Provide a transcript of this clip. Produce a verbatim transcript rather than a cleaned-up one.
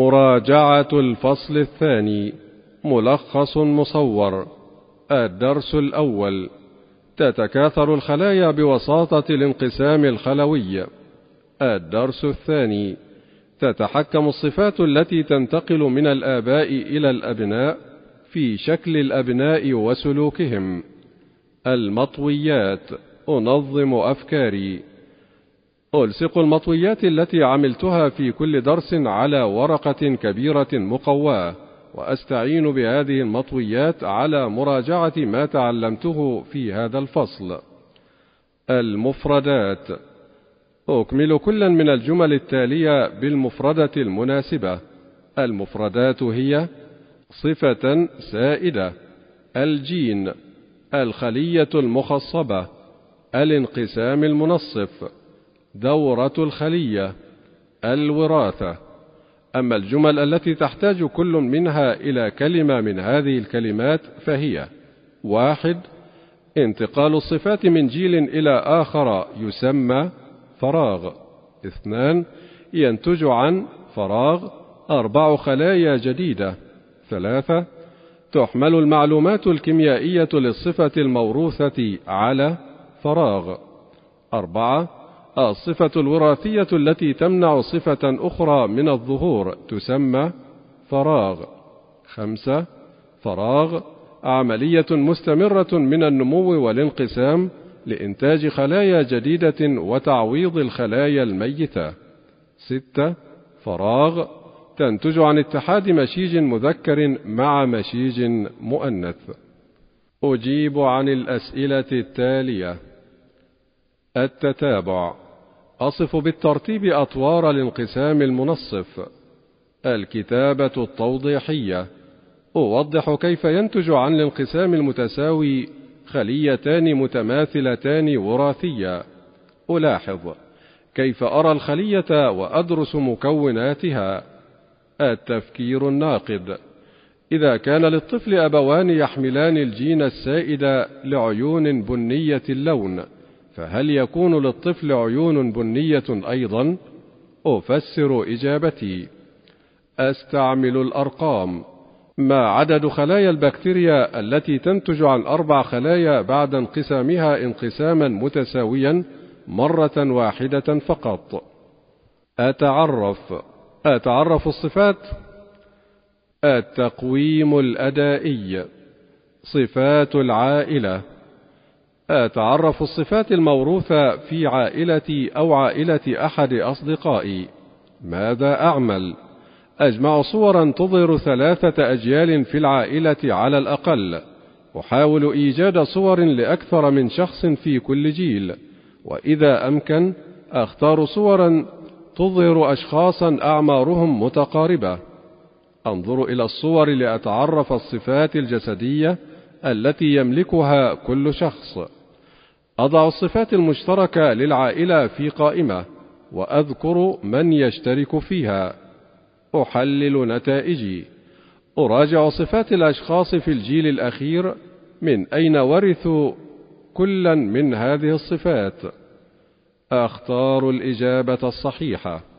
مراجعة الفصل الثاني. ملخص مصور. الدرس الأول: تتكاثر الخلايا بواسطة الانقسام الخلوي. الدرس الثاني: تتحكم الصفات التي تنتقل من الآباء إلى الأبناء في شكل الأبناء وسلوكهم. المطويات. أنظم أفكاري. ألصق المطويات التي عملتها في كل درس على ورقة كبيرة مقواة، وأستعين بهذه المطويات على مراجعة ما تعلمته في هذا الفصل. المفردات. أكمل كلا من الجمل التالية بالمفردة المناسبة. المفردات هي: صفة سائدة، الجين، الخلية المخصبة، الانقسام المنصف، دورة الخلية، الوراثة. أما الجمل التي تحتاج كل منها إلى كلمة من هذه الكلمات فهي: واحد. انتقال الصفات من جيل إلى آخر يسمى فراغ. اثنان. ينتج عن فراغ أربع خلايا جديدة. ثلاثة. تحمل المعلومات الكيميائية للصفة الموروثة على فراغ. أربعة. الصفة الوراثية التي تمنع صفة أخرى من الظهور تسمى فراغ. خمسة. فراغ عملية مستمرة من النمو والانقسام لإنتاج خلايا جديدة وتعويض الخلايا الميتة. ستة. فراغ تنتج عن اتحاد مشيج مذكر مع مشيج مؤنث. أجيب عن الأسئلة التالية. التتابع. أصف بالترتيب أطوار الانقسام المنصف. الكتابة التوضيحية. أوضح كيف ينتج عن الانقسام المتساوي خليتان متماثلتان وراثية. ألاحظ كيف أرى الخلية وأدرس مكوناتها. التفكير الناقد. إذا كان للطفل أبوان يحملان الجين السائد لعيون بنية اللون، فهل يكون للطفل عيون بنية أيضا؟ أفسر إجابتي. أستعمل الأرقام. ما عدد خلايا البكتيريا التي تنتج عن أربع خلايا بعد انقسامها انقساما متساويا مرة واحدة فقط؟ أتعرف. أتعرف الصفات. التقويم الأدائي. صفات العائلة. أتعرف الصفات الموروثة في عائلتي أو عائلة أحد أصدقائي. ماذا أعمل؟ أجمع صورا تظهر ثلاثة أجيال في العائلة على الأقل. أحاول إيجاد صور لأكثر من شخص في كل جيل، وإذا أمكن أختار صورا تظهر أشخاصا أعمارهم متقاربة. أنظر إلى الصور لأتعرف الصفات الجسدية التي يملكها كل شخص. أضع الصفات المشتركة للعائلة في قائمة، وأذكر من يشترك فيها. أحلل نتائجي. أراجع صفات الأشخاص في الجيل الأخير، من أين ورثوا كلا من هذه الصفات. أختار الإجابة الصحيحة.